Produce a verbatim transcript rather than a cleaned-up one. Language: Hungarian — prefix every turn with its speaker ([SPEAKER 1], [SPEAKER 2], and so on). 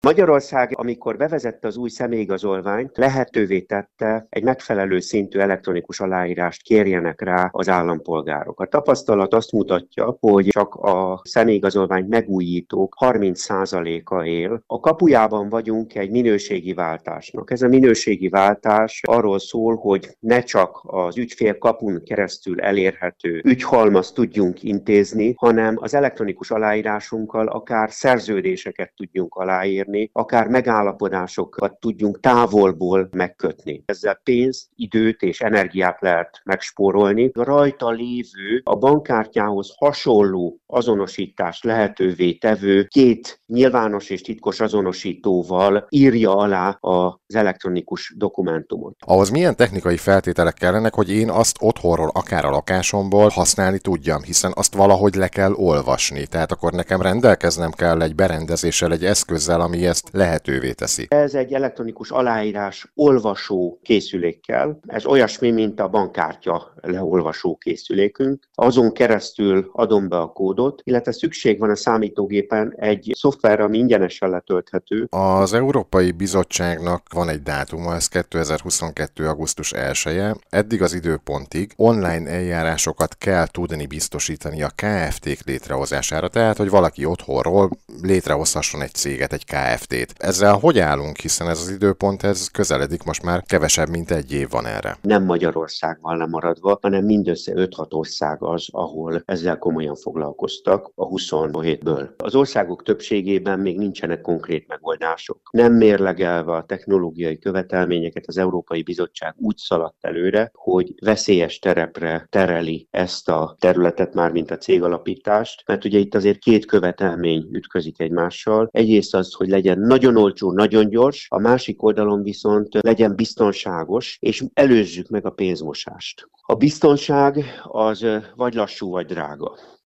[SPEAKER 1] Magyarország, amikor bevezette az új személyigazolványt, lehetővé tette egy megfelelő szintű elektronikus aláírást kérjenek rá az állampolgárok. A tapasztalat azt mutatja, hogy csak a személyigazolványt megújítók harminc százaléka él. A kapujában vagyunk egy minőségi váltásnak. Ez a minőségi váltás arról szól, hogy ne csak az ügyfél kapun keresztül elérhető ügyhalmazt tudjunk intézni, hanem az elektronikus aláírásunkkal akár szerződéseket tudjunk aláírni, akár megállapodásokat tudjunk távolból megkötni. Ezzel pénzt, időt és energiát lehet megspórolni. A rajta lévő, a bankkártyához hasonló azonosítást lehetővé tevő két nyilvános és titkos azonosítóval írja alá az elektronikus dokumentumot.
[SPEAKER 2] Ahhoz milyen technikai feltételek kellenek, hogy én azt otthonról, akár a lakásomból használni tudjam, hiszen azt valahogy le kell olvasni. Tehát akkor nekem rendelkeznem kell egy berendezéssel, egy eszközzel, ami ezt lehetővé teszi.
[SPEAKER 1] Ez egy elektronikus aláírás olvasó készülékkel. Ez olyasmi, mint a bankkártya leolvasó készülékünk. Azon keresztül adom be a kódot, illetve szükség van a számítógépen egy szoftverre, ami ingyenesen letölthető.
[SPEAKER 2] Az Európai Bizottságnak van egy dátuma, ez kétezer-huszonkettő. augusztus elseje. Eddig az időpontig online eljárásokat kell tudni biztosítani a ká ef té-k létrehozására, tehát hogy valaki otthonról létrehozhasson egy céget, egy ká ef té-t. Ezzel hogy állunk, hiszen ez az időpont ez közeledik, most már kevesebb, mint egy év van erre.
[SPEAKER 1] Nem Magyarország van lemaradva, hanem mindössze öt-hat ország az, ahol ezzel komolyan foglalkoztak a huszonhétből. Az országok többségében még nincsenek konkrét megoldások. Nem mérlegelve a technológiai követelményeket, az Európai Bizottság úgy szaladt előre, hogy veszélyes terepre tereli ezt a területet, már mint a cégalapítást, mert ugye itt azért két követelmény ütközik egymással. Egyrészt az, hogy legyen nagyon olcsó, nagyon gyors, a másik oldalon viszont legyen biztonságos, és előzzük meg a pénzmosást. A biztonság az vagy lassú, vagy drága.